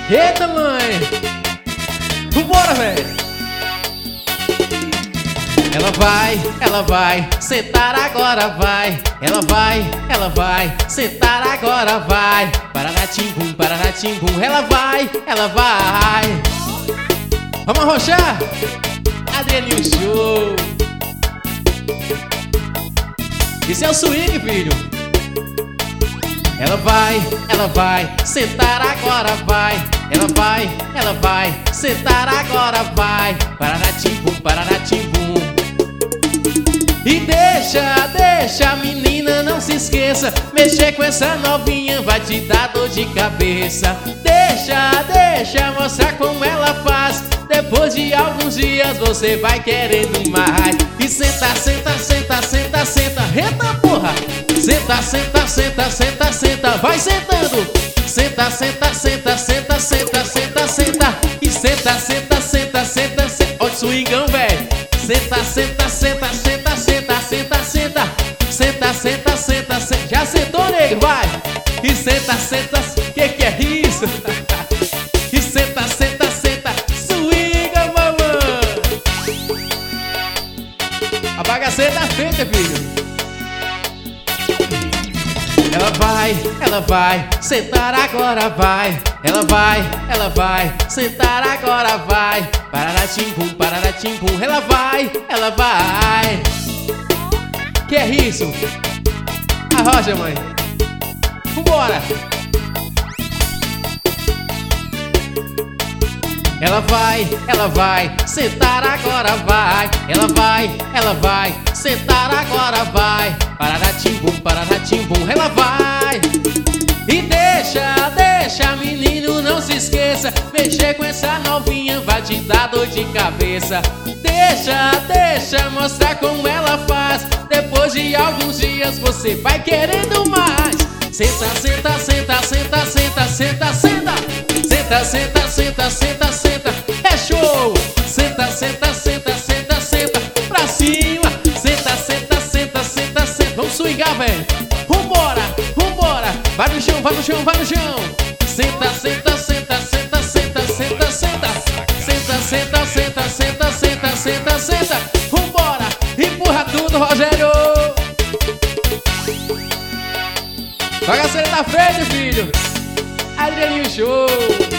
Eita, mãe! Vambora, velho! Ela vai, sentar agora vai. Ela vai, sentar agora vai. Pararatim-bum, ela vai. Vamos arrochar? Adrianinho Show! Isso é o swing, filho! Ela vai, sentar agora vai. Ela vai, sentar agora vai. Pararatim-bum. E deixa, a menina, não se esqueça. Mexer com essa novinha vai te dar dor de cabeça. Deixa, mostrar como ela faz. Depois de alguns dias você vai querendo mais. E senta, eita porra! Senta, vai sentando. Senta. E senta. Olha o swingão, velho. Senta. Já sentou, nego? Vai. E senta. Que é isso? E senta. Swinga, mamãe. A bagaceira tá feita, filho. Ela vai, sentar agora vai. Ela vai, sentar agora vai. Pararatim-bum, ela vai. Que é isso? Arrocha, mãe. Vambora. Ela vai, sentar agora vai. Ela vai, sentar agora vai. Pararatim-bum, ela vai. E deixa, menino, não se esqueça. Mexer com essa novinha vai te dar dor de cabeça. Deixa, mostrar como ela faz. Depois de alguns dias você vai querendo mais. Senta. É show! Senta. Pra cima. Senta. Vamos swingar, velho. Vambora. Vai no chão. Senta. Vambora. Empurra tudo, Rogério. Bagaceira tá feita, filho. Adrianinho Show.